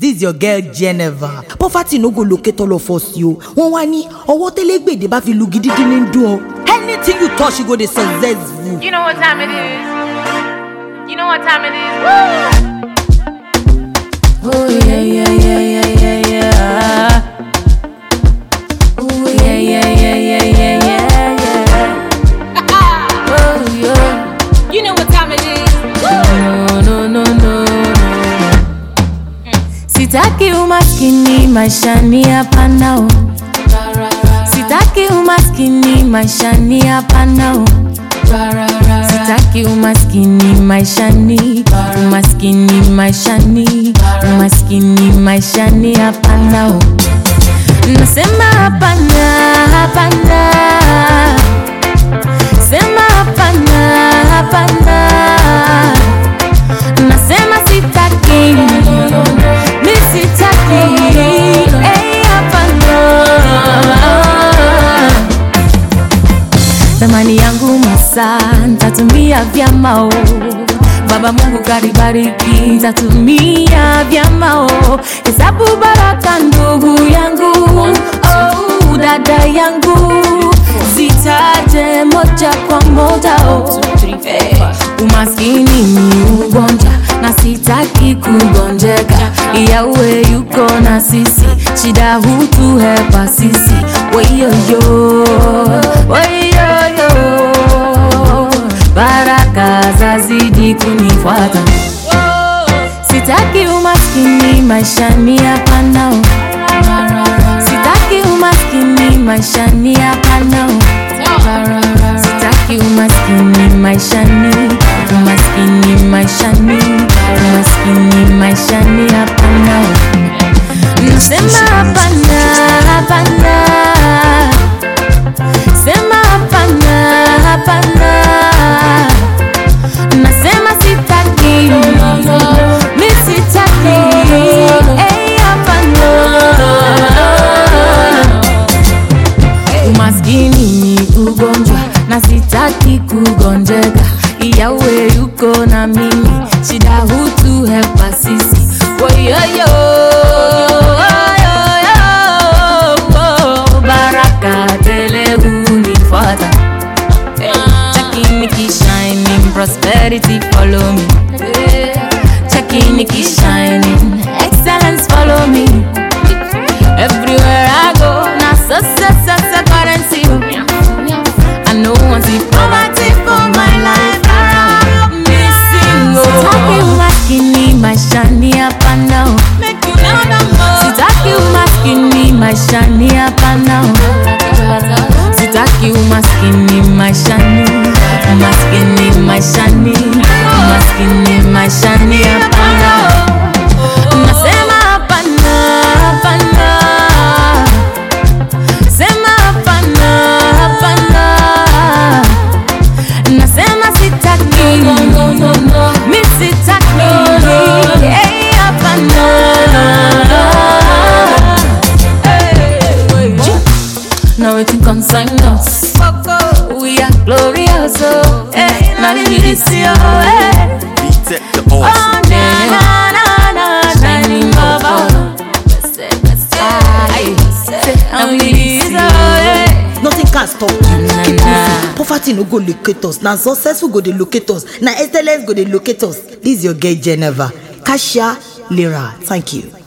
This is your girl Geneva. Poverty no go locate all of us yo. Wọ́n wá ní ọwọ́ tẹ́lẹ̀gbèdè bá fi lu gidigidi ní dùn o. Anything you touch you go dey successful. You know what time it is. You know what time it is. Woo! Oh yeah yeah yeah yeah yeah yeah. Oh yeah yeah yeah yeah yeah yeah yeah. Oh yeah. You know what time it is. No. Sitaki umaskini maishani hapana o. Sitaki umaskini maishani hapana o. Sitaki umaskini maishani, umaskini maishani, umaskini maishani hapana o. Nasema hapana, hapana. Sema hapana, hapana. Nasema sitaki, mi sitaki, hapana. Thamani yangu masaa nitatumia vyama o. Baba Mungu karibariki nitatumia vyama o. Hesabu baraka ndugu yangu, oh dada yangu, zitaje moja kwa moja o. Umaskini ni ugonjwa na sitaki kugonjeka. Yawe yuko na sisi, shida hutuhepa sisi. Weyoyo, weyoyo, baraka zazidi kunifuata. Sitaki umaskini maishani hapana o. Sitaki umaskini maishani hapana o. Sitaki umaskini maishani, umaskini maishani, umaskini maishani hapana o. Nasema hapana, hapana. Sema hapana, hapana. Nasema sitaki, mi sitaki, hapana. Umaskini ni ugonjwa na sitaki kugonjeka. Yawe yuko na mimi, shida hutuhepa sisi. Woyoyo, baraka tele hunifuata. Chakini kishining, prosperity follow me. Chakini kishining, excellence follow me. Everywhere I go, na success currency. I know one see poverty for my life. Missing oh. Sitaki umaskini maishani hapana o. Sitaki umaskini maishani hapana o. Sitaki umaskini maishani, umaskini maishani, umaskini maishani hapana o. Nasema hapana, hapana. Sema hapana, hapana. Nasema sitaki, mi sitaki, hapana. Now it can consign us. We are glorious, oh. Now we need this, oh. Beat it, the awesome. Oh, na, shining over. Now we need this, oh. Nothing can stop you. Keep moving. Poverty no go locate us. Now successful go dey locate us. Now excellence go dey locate us. This is your girl Geneva. Kasha Lira. Thank you.